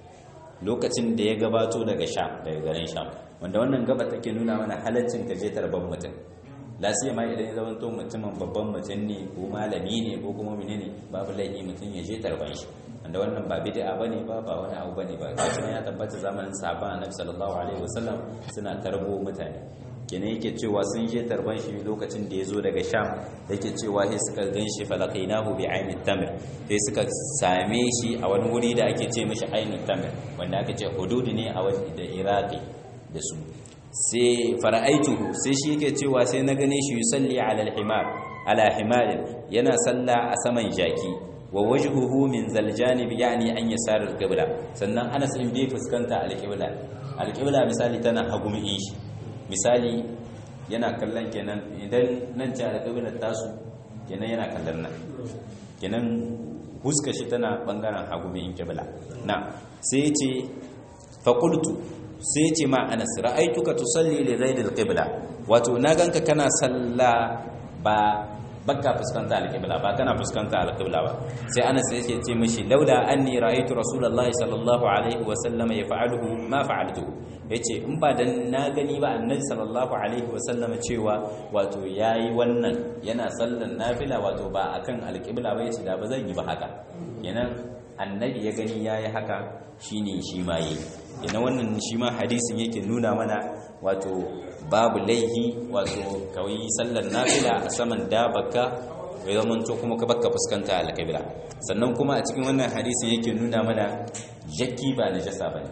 lokacin da ya gabato daga Sham daga garin Sham wanda wannan gaba take nuna mana halaccin ka je tarban mutum lasiya ma idan ya zama to mutumin babban mutum ne ko malami ne ko kuma menene babu laifi mutum ya je tarban shi wanda wannan ba bid'a bane ba ba wani abu bane ba kashi ya tabbata zamanin sahabban Annabi sallallahu alaihi wasallam suna tarbo mutane kenan yake cewa sun je tarban shi lokacin da ya zo daga Sham yake cewa sai suka ganshi falaqainahu bi ainit tamr sai suka same shi a wani wuri da ake ce mishi ainit tamr wanda ake ce hudud ne a wani da Iraqi da su sai fara'aituhu sai shi yake cewa sai na gane shi yusalli ala al-himar ala himar yana salla a saman jaki wa wajhuhu min zal janib yani an yasar al-qibla sannan Anas in bai fuskanta al-qibla al-qibla misali tana hagumin shi misali yana kallon kenan idan nan ce al-qibla tasu kenan yana kallon nan kenan huska shi tana bangaren hagumin qibla na sai ya ce fa qultu sai ce ma Anas ra'aituka tusalli li ghayri al-qibla wato na ganka kana salla ba bakka fuskanta al-qibla ba kana fuskanta al-qibla ba sai Anas yake ce mishi laula anni ra'aytu rasulullahi sallallahu alaihi wa sallam yaf'aluhu ma fa'altu yace in ba dan na gani ba annabi sallallahu alaihi wa sallam cewa wato yayi wannan yana sallan nafila wato ba akan al-qibla ba yace da ba zan yi ba haka kenan annabi ya gani yayi haka shine shi ma yi ina wannan shi ma hadisin yake nuna mana wato babu laihi wato kawai sallar nafila a saman dabaka ya zamanto kuma ka baka fuskanta alƙibla sannan kuma a cikin wannan hadisin yake nuna mana jaki ba najasa bane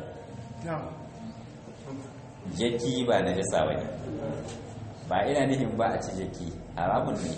jaki ba najasa bane ba ina nufin ba a ci jaki haramun ne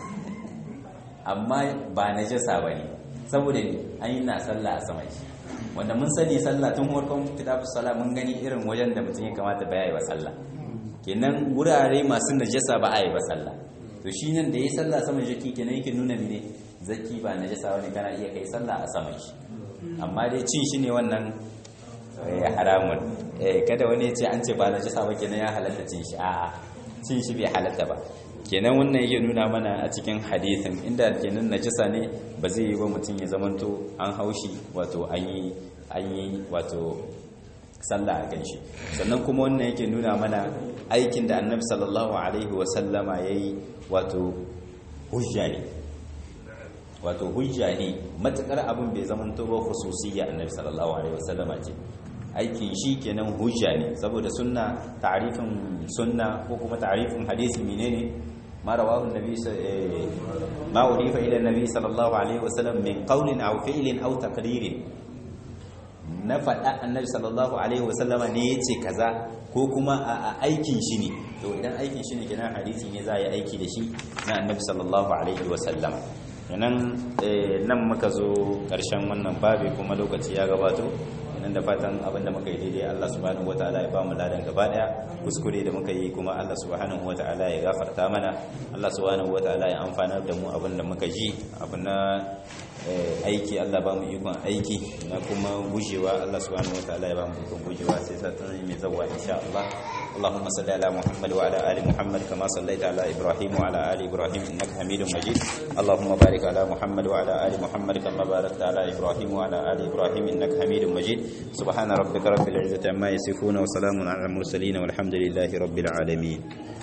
amma ba najasa bane saboda an yi na sallah a saman shi wanda mun sani sallah tun farkon kitabus sala mun gani irin wajen da mutum ya kamata ba yayi ba sallah kenan wurare masu najasa ba a yi ba sallah to shi nan da yayi sallah saman jaki kenan yake nuna ne zaki ba najasa wani kana iya kai sallah a saman shi amma dai cin shi ne wannan haramun eh kada wani ya ce an ce ba najasa ba kenan ya halatta cin shi a'a cin shi bai halatta ba. Kenan wannan yake nuna mana a cikin hadisin inda kenan najasa ne ba zai yi ba mutum ya zamanto an haushi wato an yi an yi wato sallah a kan shi. Sannan kuma wannan yake nuna mana aikin da annabi sallallahu alaihi wasallama ya yi wato hujja ne wato hujja ne matukar abin bai zamanto ba khususiyya annabi sallallahu alaihi wasallama ce, aikin shi kenan hujja ne. Saboda sunna ta'rifin sunna ko kuma ta'rifin hadisi menene ma rawahu annabi ma urifa ila annabi sallallahu alaihi wasallam min qawlin aw fi'lin aw taqririn, na faɗa annabi sallallahu alaihi wasallama ne ya ce kaza ko kuma a aikin shi ne. To idan aikin shi ne kenan hadisi ne za a yi aiki da shi na annabi sallallahu alaihi wasallama. Nan nan muka zo ƙarshen wannan babi kuma lokaci ya gabato. Nan da fatan abinda muka yi daidai Allah subhanahu wataala ya ba mu ladan gaba daya, kuskure da muka yi kuma Allah subhanahu wataala ya gafarta mana. Allah subhanahu wataala ya amfanar da mu abinda muka ji, abin na aiki Allah ba mu ikon aiki na kuma gujewa. Allah subhanahu wataala ya ba mu ikon gujewa sai satin mai zawa insha Allah. Allahumma salli ala Muhammad wa ala ali Muhammad kama sallaita ala Ibrahim wa ala ali Ibrahim innaka Hamidum Majid. Allahumma barik ala Muhammad wa ala ali Muhammad kama barakta ala Ibrahim wa ala ali Ibrahim innaka Hamidum Majid. Subhana rabbika rabbil izzati amma yasifun wa salamun ala al mursalin walhamdulillahi rabbil alamin.